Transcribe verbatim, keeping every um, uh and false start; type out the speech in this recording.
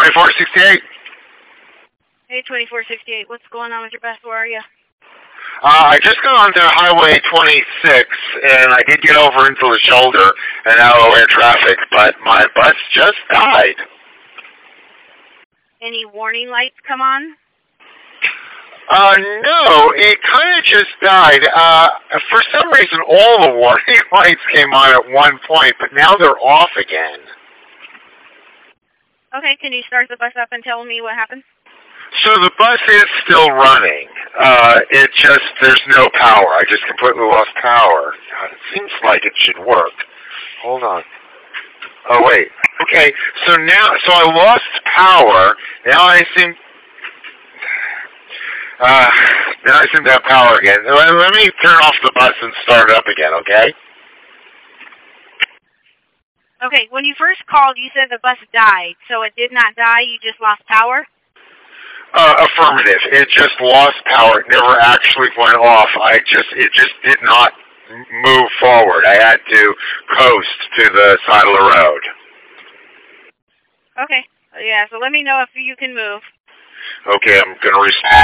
twenty-four sixty-eight. Hey, twenty-four sixty-eight. What's going on with your bus? Where are you? Uh, I just got onto Highway twenty-six, and I did get over into the shoulder and out of air traffic, but my bus just died. Any warning lights come on? Uh, no, it kind of just died. Uh, for some reason, all the warning lights came on at one point, but now they're off again. Okay, can you start the bus up and tell me what happened? So the bus is still running. Uh, it just, there's no power. I just completely lost power. God, it seems like it should work. Hold on. Oh, wait. Okay, so now, so I lost power. Now I seem, uh, now I seem to have power again. Let, let me turn off the bus and start it up again, okay? Okay, when you first called, you said the bus died. So it did not die, you just lost power? Uh, affirmative. It just lost power. It never actually went off. I just, it just did not move forward. I had to coast to the side of the road. Okay. Yeah, so let me know if you can move. Okay, I'm going to restart.